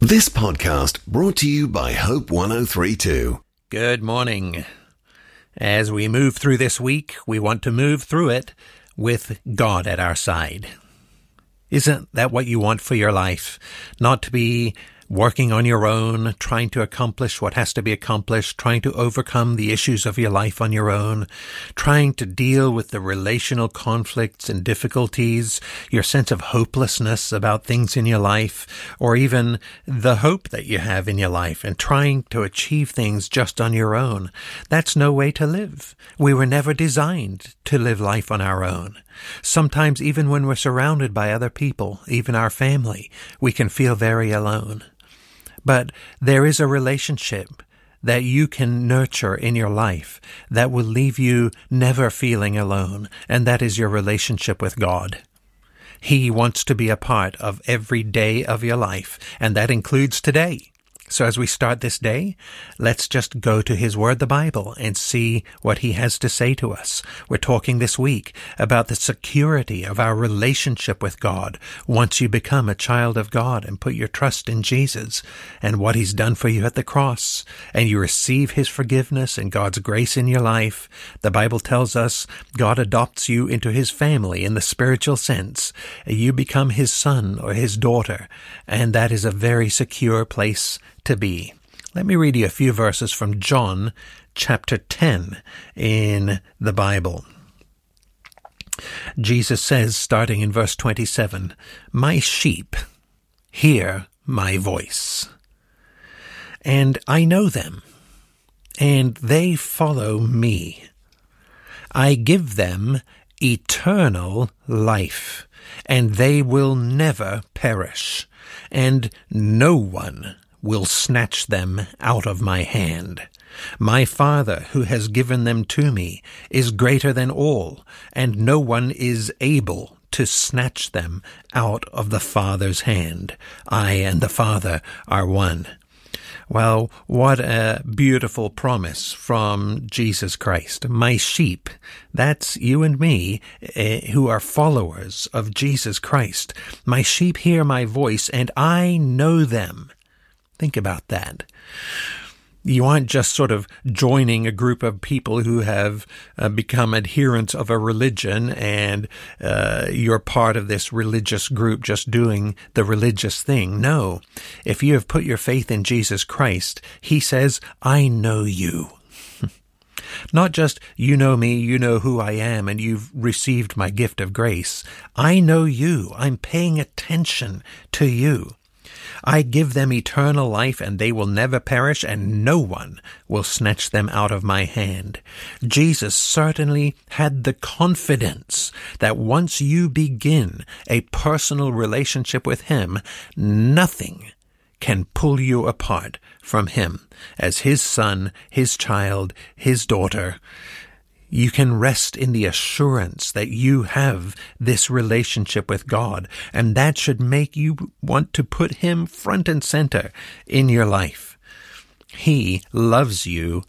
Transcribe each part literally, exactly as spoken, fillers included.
This podcast brought to you by Hope one oh three point two. Good morning. As we move through this week, we want to move through it with God at our side. Isn't that what you want for your life? Not to be working on your own, trying to accomplish what has to be accomplished, trying to overcome the issues of your life on your own, trying to deal with the relational conflicts and difficulties, your sense of hopelessness about things in your life, or even the hope that you have in your life, and trying to achieve things just on your own. That's no way to live. We were never designed to live life on our own. Sometimes even when we're surrounded by other people, even our family, we can feel very alone. But there is a relationship that you can nurture in your life that will leave you never feeling alone, and that is your relationship with God. He wants to be a part of every day of your life, and that includes today. So as we start this day, let's just go to His Word, the Bible, and see what He has to say to us. We're talking this week about the security of our relationship with God once you become a child of God and put your trust in Jesus and what He's done for you at the cross, and you receive His forgiveness and God's grace in your life. The Bible tells us God adopts you into His family in the spiritual sense. You become His son or His daughter, and that is a very secure place to be. Let me read you a few verses from John chapter ten in the Bible. Jesus says, starting in verse twenty-seven, "My sheep hear my voice, and I know them, and they follow me. I give them eternal life, and they will never perish, and no one will snatch them out of my hand. My Father, who has given them to me, is greater than all, and no one is able to snatch them out of the Father's hand. I and the Father are one." Well, what a beautiful promise from Jesus Christ. My sheep, that's you and me, uh, who are followers of Jesus Christ. My sheep hear my voice, and I know them. Think about that. You aren't just sort of joining a group of people who have uh, become adherents of a religion, and uh, you're part of this religious group just doing the religious thing. No. If you have put your faith in Jesus Christ, He says, I know you. Not just, you know me, you know who I am, and you've received my gift of grace. I know you. I'm paying attention to you. I give them eternal life, and they will never perish, and no one will snatch them out of my hand. Jesus certainly had the confidence that once you begin a personal relationship with Him, nothing can pull you apart from Him. As His son, His child, His daughter, you can rest in the assurance that you have this relationship with God, and that should make you want to put Him front and center in your life. He loves you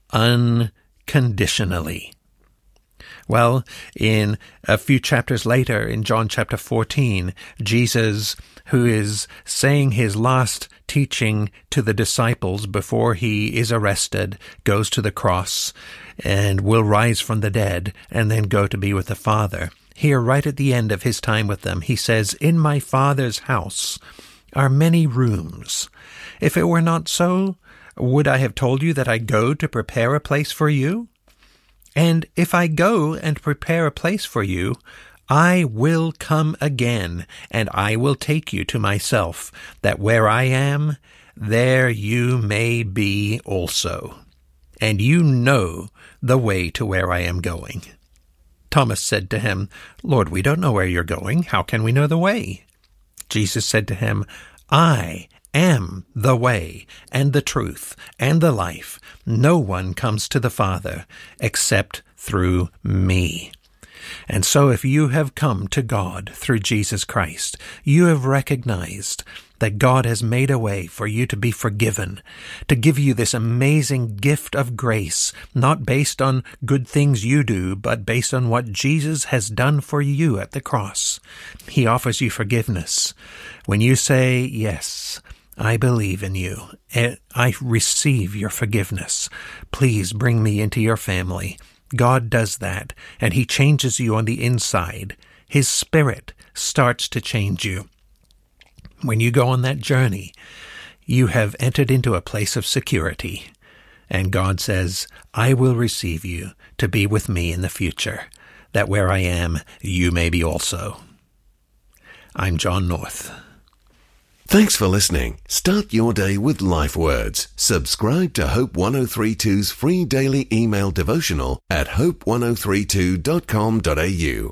unconditionally. Well, in a few chapters later, in John chapter fourteen, Jesus, who is saying his last teaching to the disciples before he is arrested, goes to the cross and will rise from the dead and then go to be with the Father. Here, right at the end of his time with them, he says, "In my Father's house are many rooms. If it were not so, would I have told you that I go to prepare a place for you? And if I go and prepare a place for you, I will come again, and I will take you to myself, that where I am, there you may be also. And you know the way to where I am going." Thomas said to him, "Lord, we don't know where you're going. How can we know the way?" Jesus said to him, "I am the way and the truth and the life. No one comes to the Father except through me." And so if you have come to God through Jesus Christ, you have recognized that God has made a way for you to be forgiven, to give you this amazing gift of grace, not based on good things you do, but based on what Jesus has done for you at the cross. He offers you forgiveness. When you say, "Yes, I believe in you. I receive your forgiveness. Please bring me into your family. God does that, and he changes you on the inside. His Spirit starts to change you. When you go on that journey, you have entered into a place of security, and God says, I will receive you to be with me in the future, that where I am, you may be also. I'm John North. Thanks for listening. Start your day with Life Words. Subscribe to Hope ten thirty-two's free daily email devotional at hope ten thirty-two dot com dot a u.